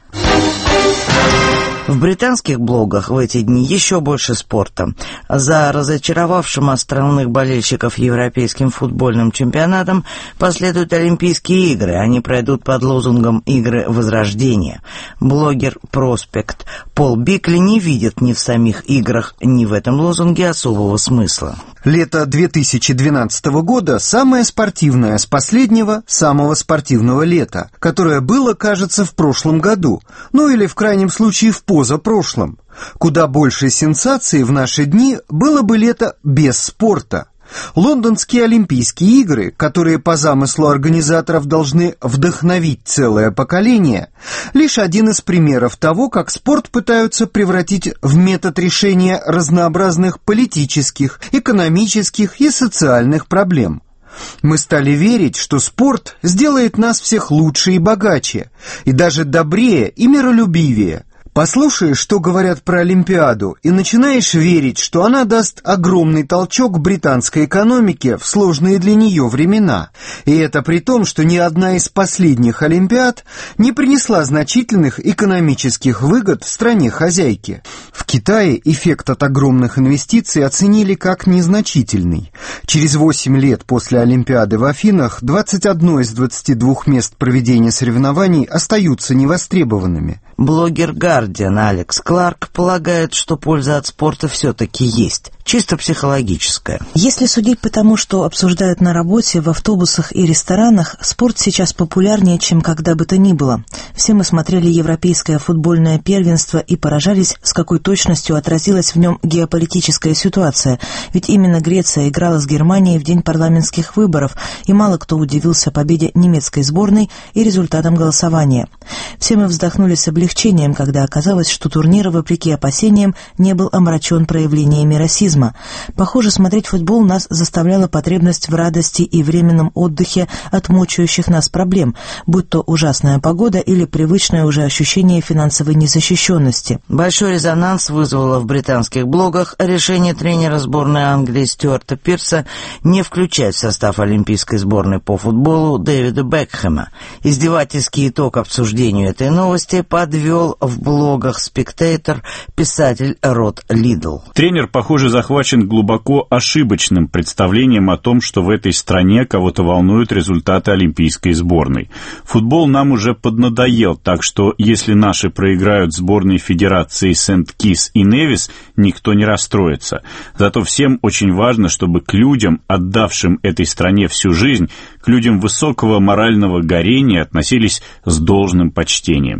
В британских блогах в эти дни еще больше спорта. За разочаровавшим островных болельщиков европейским футбольным чемпионатом последуют Олимпийские игры. Они пройдут под лозунгом «Игры Возрождения». Блогер «Проспект» Пол Бикли не видит ни в самих играх, ни в этом лозунге особого смысла. Лето две тысячи двенадцатого года самое спортивное с последнего самого спортивного лета, которое было, кажется, в прошлом году, ну или в крайнем случае в позапрошлом. Куда больше сенсаций в наши дни было бы лето без спорта. Лондонские Олимпийские игры, которые по замыслу организаторов должны вдохновить целое поколение, лишь один из примеров того, как спорт пытаются превратить в метод решения разнообразных политических, экономических и социальных проблем. Мы стали верить, что спорт сделает нас всех лучше и богаче, и даже добрее и миролюбивее. Послушаешь, что говорят про Олимпиаду, и начинаешь верить, что она даст огромный толчок британской экономике в сложные для нее времена. И это при том, что ни одна из последних Олимпиад не принесла значительных экономических выгод в стране-хозяйке. В Китае эффект от огромных инвестиций оценили как незначительный. Через восемь лет после Олимпиады в Афинах двадцать одно из двадцати двух мест проведения соревнований остаются невостребованными. Блогер «Гардиан» Алекс Кларк полагает, что польза от спорта все-таки есть, чисто психологическая. Если судить по тому, что обсуждают на работе, в автобусах и ресторанах, спорт сейчас популярнее, чем когда бы то ни было. Все мы смотрели европейское футбольное первенство и поражались, с какой точностью отразилась в нем геополитическая ситуация. Ведь именно Греция играла с Германией в день парламентских выборов, и мало кто удивился победе немецкой сборной и результатам голосования. Все мы вздохнули с облегчением, когда оказалось, что турнир, вопреки опасениям, не был омрачен проявлениями расизма. Похоже, смотреть футбол нас заставляла потребность в радости и временном отдыхе от мучающих нас проблем, будь то ужасная погода или привычное уже ощущение финансовой незащищенности. Большой резонанс вызвало в британских блогах решение тренера сборной Англии Стюарта Пирса не включать в состав олимпийской сборной по футболу Дэвида Бекхэма. Издевательский итог обсуждению этой новости подвел в блогах «Спектейтор» писатель Род Лидл. Тренер, похоже, захвачен глубоко ошибочным представлением о том, что в этой стране кого-то волнуют результаты олимпийской сборной. Футбол нам уже поднадоел, так что если наши проиграют сборной федерации Сент-Китс и Невис, никто не расстроится. Зато всем очень важно, чтобы к людям, отдавшим этой стране всю жизнь, к людям высокого морального горения относились с должным почтением.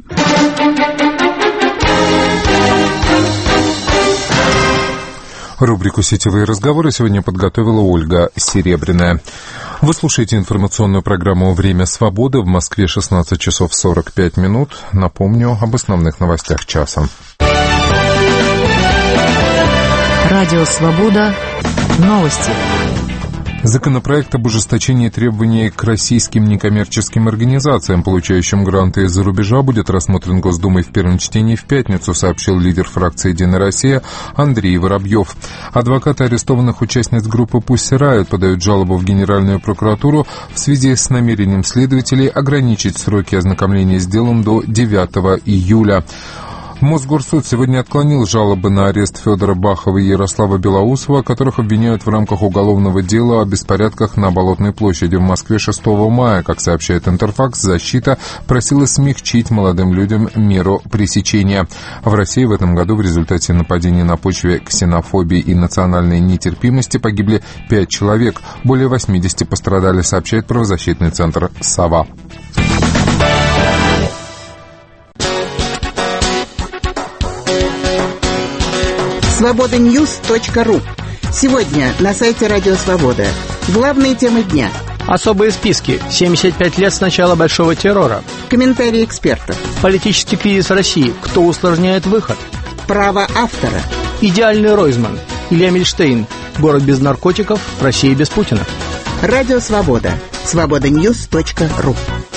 Рубрику «Сетевые разговоры» сегодня подготовила Ольга Серебряная. Вы слушаете информационную программу «Время свободы». В Москве шестнадцать часов сорок пять минут. Напомню об основных новостях часа. Радио «Свобода». Новости. Законопроект об ужесточении требований к российским некоммерческим организациям, получающим гранты из-за рубежа, будет рассмотрен Госдумой в первом чтении в пятницу, сообщил лидер фракции «Единая Россия» Андрей Воробьев. Адвокаты арестованных участниц группы «Пусть Райот» подают жалобу в Генеральную прокуратуру в связи с намерением следователей ограничить сроки ознакомления с делом до девятого июля. Мосгорсуд сегодня отклонил жалобы на арест Федора Бахова и Ярослава Белоусова, которых обвиняют в рамках уголовного дела о беспорядках на Болотной площади в Москве шестого мая. Как сообщает Интерфакс, защита просила смягчить молодым людям меру пресечения. В России в этом году в результате нападений на почве ксенофобии и национальной нетерпимости погибли пять человек. Более восьмидесяти пострадали, сообщает правозащитный центр «Сова». свобода ньюс точка ру. Сегодня на сайте Радио Свобода. Главные темы дня. Особые списки. семьдесят пять лет с начала большого террора. Комментарии экспертов. Политический кризис России. Кто усложняет выход? Право автора. Идеальный Ройзман. Илья Мильштейн. Город без наркотиков. Россия без Путина. Радио Свобода. свобода ньюс точка ру.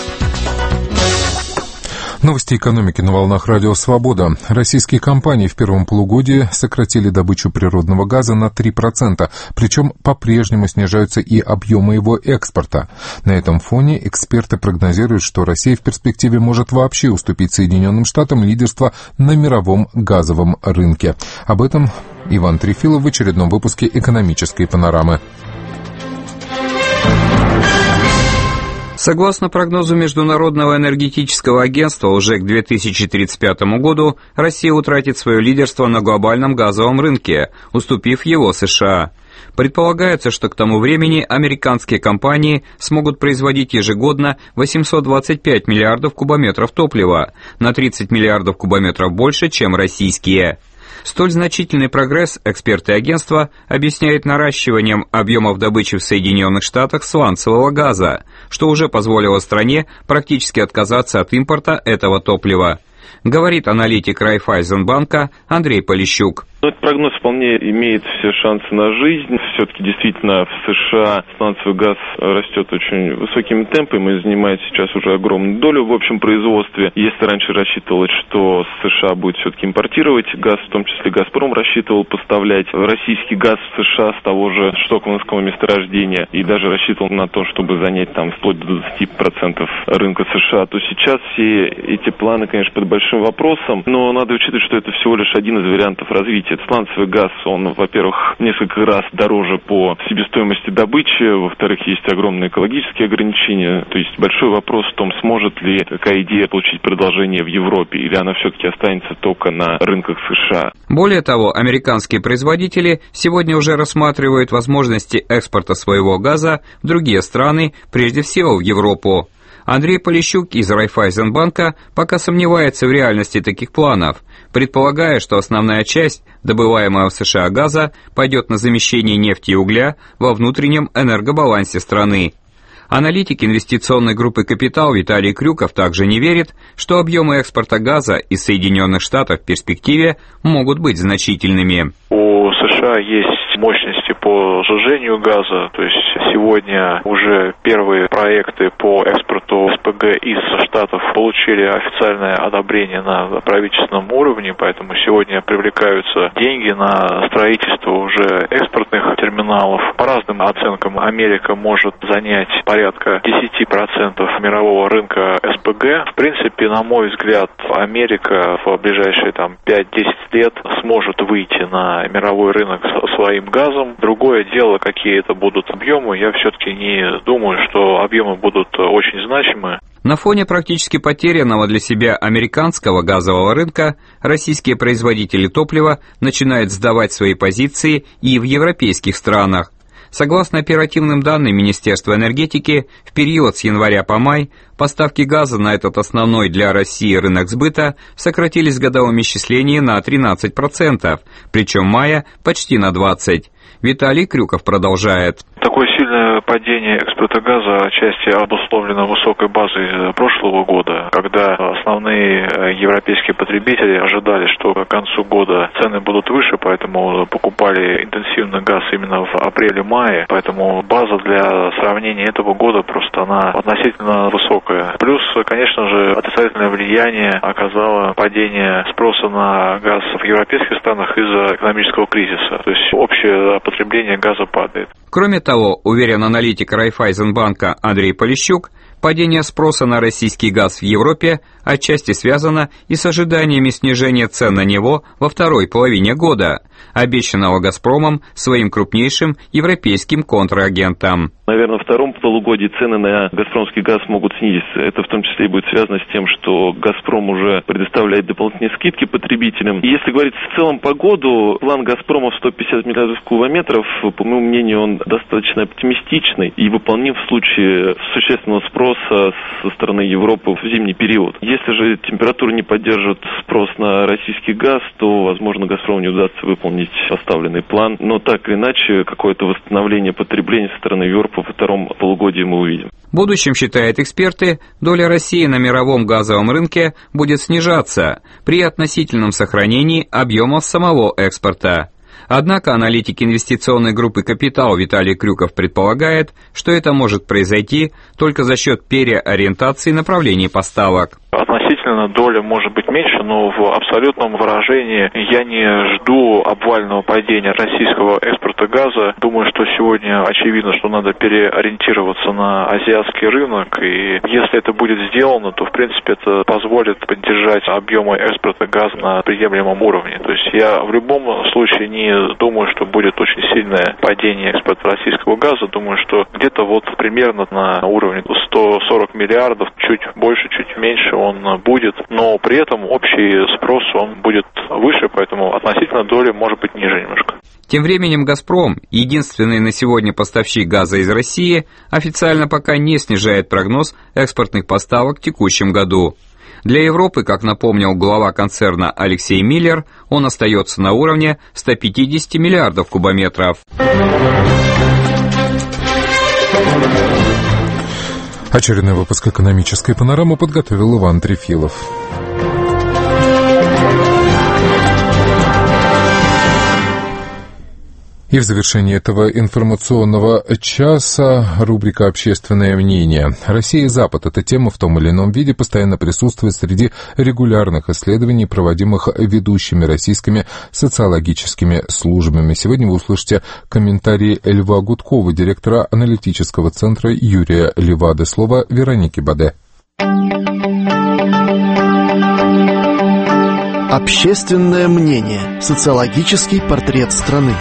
Новости экономики на волнах Радио Свобода. Российские компании в первом полугодии сократили добычу природного газа на три процента, причем по-прежнему снижаются и объемы его экспорта. На этом фоне эксперты прогнозируют, что Россия в перспективе может вообще уступить Соединенным Штатам лидерство на мировом газовом рынке. Об этом Иван Трефилов в очередном выпуске «Экономической панорамы». Согласно прогнозу Международного энергетического агентства, уже к две тысячи тридцать пятому году Россия утратит свое лидерство на глобальном газовом рынке, уступив его США. Предполагается, что к тому времени американские компании смогут производить ежегодно восемьсот двадцать пять миллиардов кубометров топлива, на тридцать миллиардов кубометров больше, чем российские. Столь значительный прогресс эксперты агентства объясняют наращиванием объемов добычи в Соединенных Штатах сланцевого газа, что уже позволило стране практически отказаться от импорта этого топлива, говорит аналитик Райффайзенбанка Андрей Полищук. Но этот прогноз вполне имеет все шансы на жизнь. Все-таки действительно в США сланцевый газ растет очень высокими темпами и занимает сейчас уже огромную долю в общем производстве. Если раньше рассчитывалось, что США будет все-таки импортировать газ, в том числе «Газпром» рассчитывал поставлять российский газ в США с того же штокгольмского месторождения и даже рассчитывал на то, чтобы занять там вплоть до двадцати процентов рынка США, то сейчас все эти планы, конечно, под большим вопросом, но надо учитывать, что это всего лишь один из вариантов развития. Сланцевый газ, он, во-первых, несколько раз дороже по себестоимости добычи, во-вторых, есть огромные экологические ограничения, то есть большой вопрос в том, сможет ли такая идея получить продолжение в Европе, или она все-таки останется только на рынках США. Более того, американские производители сегодня уже рассматривают возможности экспорта своего газа в другие страны, прежде всего в Европу. Андрей Полищук из Райффайзенбанка пока сомневается в реальности таких планов, предполагая, что основная часть добываемого в США газа пойдет на замещение нефти и угля во внутреннем энергобалансе страны. Аналитик инвестиционной группы «Капитал» Виталий Крюков также не верит, что объемы экспорта газа из Соединенных Штатов в перспективе могут быть значительными. У США есть мощности по сжижению газа, то есть сегодня уже первые проекты по экспорту СПГ из Штатов получили официальное одобрение на правительственном уровне, поэтому сегодня привлекаются деньги на строительство уже экспортных терминалов. По разным оценкам Америка может занять порядка десять процентов мирового рынка СПГ. В принципе, на мой взгляд, Америка в ближайшие там пять-десять лет сможет выйти на мировой рынок своим газом. Другое дело, какие это будут объемы, я все-таки не думаю, что объемы будут очень значимы. На фоне практически потерянного для себя американского газового рынка российские производители топлива начинают сдавать свои позиции и в европейских странах. Согласно оперативным данным Министерства энергетики, в период с января по май поставки газа на этот основной для России рынок сбыта сократились в годовом исчислении на тринадцать процентов, причем мая почти на двадцать процентов. Виталий Крюков продолжает. Такое сильное падение экспорта газа отчасти обусловлено высокой базой прошлого года, когда основные европейские потребители ожидали, что к концу года цены будут выше, поэтому покупали интенсивно газ именно в апреле-мае, поэтому база для сравнения этого года просто она относительно высокая. Плюс, конечно же, отрицательное влияние оказало падение спроса на газ в европейских странах из-за экономического кризиса, то есть общее потребление газа падает. Кроме того, уверен аналитик Райффайзенбанка Андрей Полищук, падение спроса на российский газ в Европе отчасти связано и с ожиданиями снижения цен на него во второй половине года, обещанного «Газпромом» своим крупнейшим европейским контрагентам. Наверное, во втором полугодии цены на газпромский газ могут снизиться. Это в том числе и будет связано с тем, что «Газпром» уже предоставляет дополнительные скидки потребителям. И если говорить в целом по году, план «Газпрома» в сто пятьдесят миллиардов кубометров, по моему мнению, он достаточно оптимистичный и выполним в случае существенного спроса со стороны Европы в зимний период. Если же температура не поддержит спрос на российский газ, то, возможно, «Газпрому» не удастся выполнить поставленный план. Но так или иначе, какое-то восстановление потребления со стороны Европы во втором полугодии мы увидим. В будущем, считают эксперты, доля России на мировом газовом рынке будет снижаться при относительном сохранении объемов самого экспорта. Однако аналитик инвестиционной группы «Капитал» Виталий Крюков предполагает, что это может произойти только за счет переориентации направлений поставок. Относительно доля может быть меньше, но в абсолютном выражении я не жду обвального падения российского экспорта газа. Думаю, что сегодня очевидно, что надо переориентироваться на азиатский рынок, и если это будет сделано, то в принципе это позволит поддержать объемы экспорта газа на приемлемом уровне. То есть я в любом случае не думаю, что будет очень сильное падение экспорта российского газа. Думаю, что где-то вот примерно на уровне сто сорок миллиардов, чуть больше, чуть меньше он будет, но при этом общий спрос он будет выше, поэтому относительно доли может быть ниже немножко. Тем временем «Газпром», единственный на сегодня поставщик газа из России, официально пока не снижает прогноз экспортных поставок в текущем году. Для Европы, как напомнил глава концерна Алексей Миллер, он остается на уровне ста пятидесяти миллиардов кубометров. Очередной выпуск «Экономической панорамы» подготовил Иван Трефилов. И в завершении этого информационного часа рубрика «Общественное мнение». Россия и Запад – эта тема в том или ином виде постоянно присутствует среди регулярных исследований, проводимых ведущими российскими социологическими службами. Сегодня вы услышите комментарии Льва Гудкова, директора аналитического центра Юрия Левады. Слово Веронике Баде. Общественное мнение. Социологический портрет страны.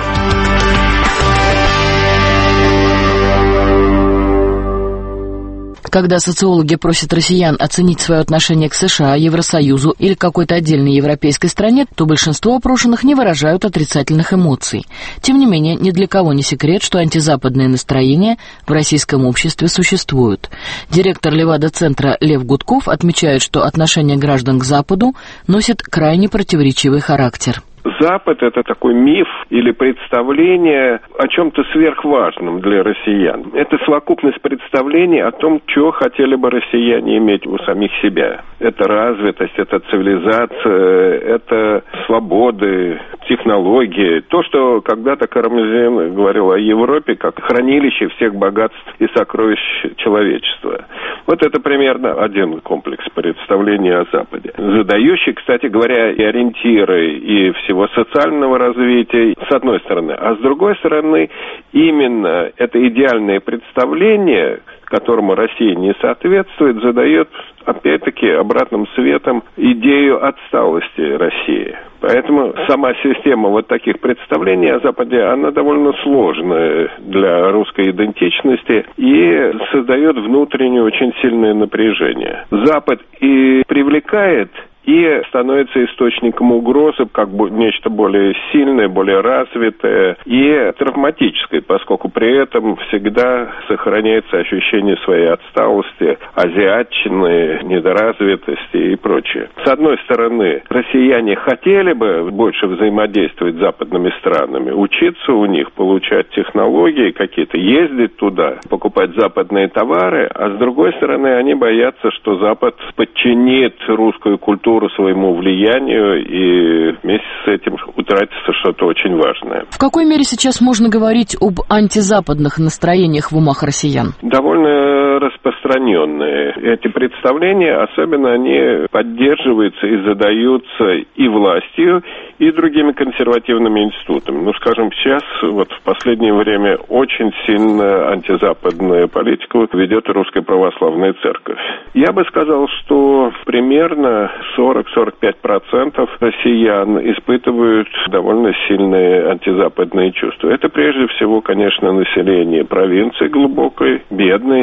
Когда социологи просят россиян оценить свое отношение к США, Евросоюзу или какой-то отдельной европейской стране, то большинство опрошенных не выражают отрицательных эмоций. Тем не менее, ни для кого не секрет, что антизападные настроения в российском обществе существуют. Директор Левада-центра Лев Гудков отмечает, что отношение граждан к Западу носит крайне противоречивый характер. Запад – это такой миф или представление о чем-то сверхважном для россиян. Это совокупность представлений о том, что хотели бы россияне иметь у самих себя. Это развитость, это цивилизация, это свободы, технологии. То, что когда-то Карамзин говорил о Европе как хранилище всех богатств и сокровищ человечества. Вот это примерно один комплекс представлений о Западе. Задающий, кстати говоря, и ориентиры, и всего социального развития, с одной стороны. А с другой стороны, именно это идеальное представление, которому Россия не соответствует, задает, опять-таки, обратным светом идею отсталости России. Поэтому сама система вот таких представлений о Западе, она довольно сложная для русской идентичности и создает внутреннее очень сильное напряжение. Запад и привлекает, и становится источником угрозы, как бы нечто более сильное, более развитое и травматическое, поскольку при этом всегда сохраняется ощущение своей отсталости, азиатчины, недоразвитости и прочее. С одной стороны, россияне хотели бы больше взаимодействовать с западными странами, учиться у них, получать технологии какие-то, ездить туда, покупать западные товары, а с другой стороны, они боятся, что Запад подчинит русскую культуру своему влиянию, и вместе с этим утратится что-то очень важное. В какой мере сейчас можно говорить об антизападных настроениях в умах россиян? Довольно распространенные. Эти представления, особенно они поддерживаются и задаются и властью, и другими консервативными институтами. Ну, скажем, сейчас, вот в последнее время, очень сильно антизападную политику ведет Русская Православная Церковь. Я бы сказал, что примерно сорок-сорок пять процентов россиян испытывают довольно сильные антизападные чувства. Это прежде всего, конечно, население провинции глубокой, бедной, депрессивной,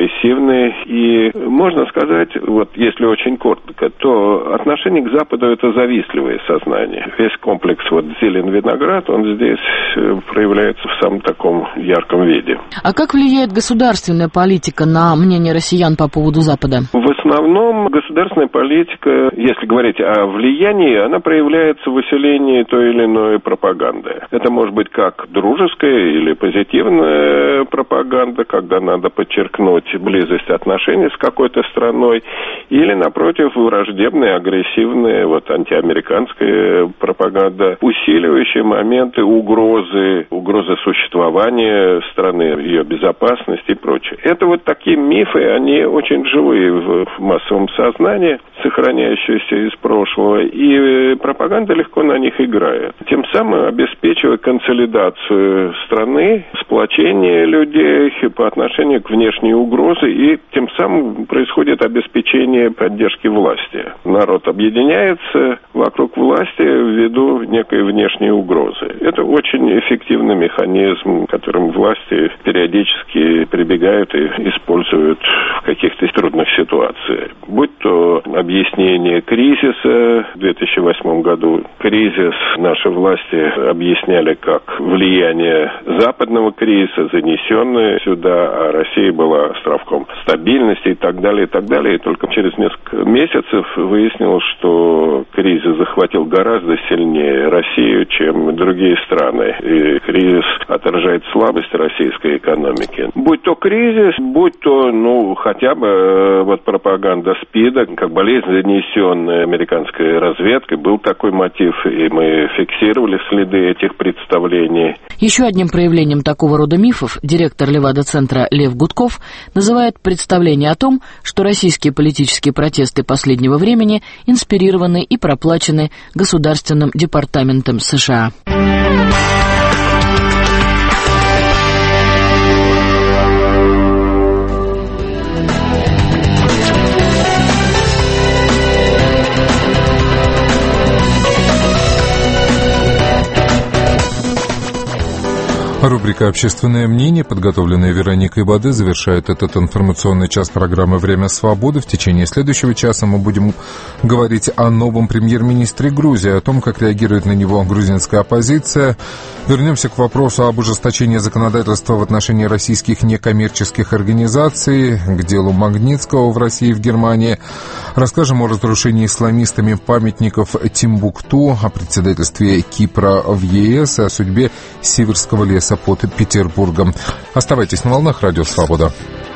агрессивные. И можно сказать, вот если очень коротко, то отношение к Западу – это завистливое сознание. Весь комплекс вот зелен-виноград, он здесь проявляется в самом таком ярком виде. А как влияет государственная политика на мнение россиян по поводу Запада? В основном государственная политика, если говорить о влиянии, она проявляется в усилении той или иной пропаганды. Это может быть как дружеская или позитивная пропаганда, когда надо подчеркнуть близость отношений с какой-то страной, или, напротив, враждебная, агрессивная, вот антиамериканская пропаганда, усиливающая моменты угрозы, угрозы существования страны, ее безопасности и прочее. Это вот такие мифы, они очень живые в массовом сознании, сохраняющиеся из прошлого, и пропаганда легко на них играет. Тем самым обеспечивая консолидацию страны, сплочение людей по отношению к внешней угрозе, и тем самым происходит обеспечение поддержки власти. Народ объединяется вокруг власти ввиду некой внешней угрозы. Это очень эффективный механизм, которым власти периодически прибегают и используют в каких-то трудных ситуациях. Будь то объяснение кризиса в две тысячи восьмом году. Кризис наши власти объясняли как влияние западного кризиса, занесенное сюда, а Россия была островком стабильности и так далее, и так далее. И только через несколько месяцев выяснилось, что кризис захватил гораздо сильнее Россию, чем другие страны. И кризис отражает слабость российской экономики. Будь то кризис, будь то, ну, хотя бы вот пропаганда СПИДа, как болезнь, занесенная американской разведкой, был такой мотив, и мы фиксировали следы этих представлений. Еще одним проявлением такого рода мифов директор Левада-центра Лев Гудков называет представление о том, что российские политические протесты последнего времени инспирированы и проплачены Государственным департаментом США. Рубрика «Общественное мнение», подготовленная Вероникой Баде, завершает этот информационный час программы «Время свободы». В течение следующего часа мы будем говорить о новом премьер-министре Грузии, о том, как реагирует на него грузинская оппозиция. Вернемся к вопросу об ужесточении законодательства в отношении российских некоммерческих организаций, к делу Магнитского в России и в Германии. Расскажем о разрушении исламистами памятников Тимбукту, о председательстве Кипра в ЕС и о судьбе Сиверского леса под Петербургом. Оставайтесь на волнах Радио Свобода.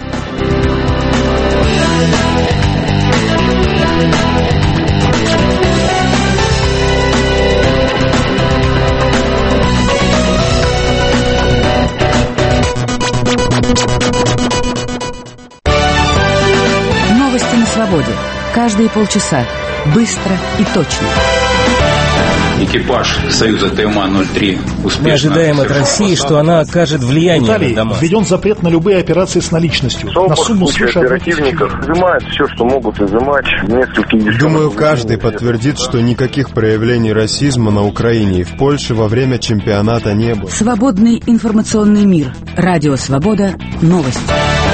Новости на свободе. Каждые полчаса. Быстро и точно. Экипаж Союза Тайма-ноль три успешно... Мы ожидаем от России, что она окажет влияние Италии на дома. введен запрет на любые операции с наличностью. На сумму свыше оперативников изымают все, что могут изымать. Нескольких Думаю, каждый подтвердит, что никаких проявлений расизма на Украине и в Польше во время чемпионата не было. Свободный информационный мир. Радио Свобода. Новости.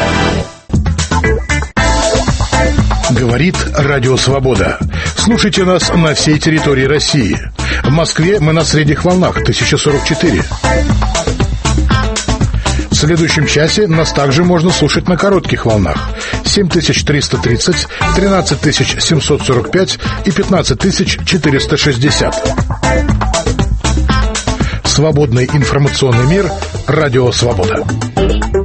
Говорит Радио Свобода. Слушайте нас на всей территории России. В Москве мы на средних волнах тысяча сорок четыре. В следующем часе нас также можно слушать на коротких волнах семь тысяч триста тридцать, тринадцать тысяч семьсот сорок пять и пятнадцать тысяч четыреста шестьдесят. Свободный информационный мир. Радио Свобода.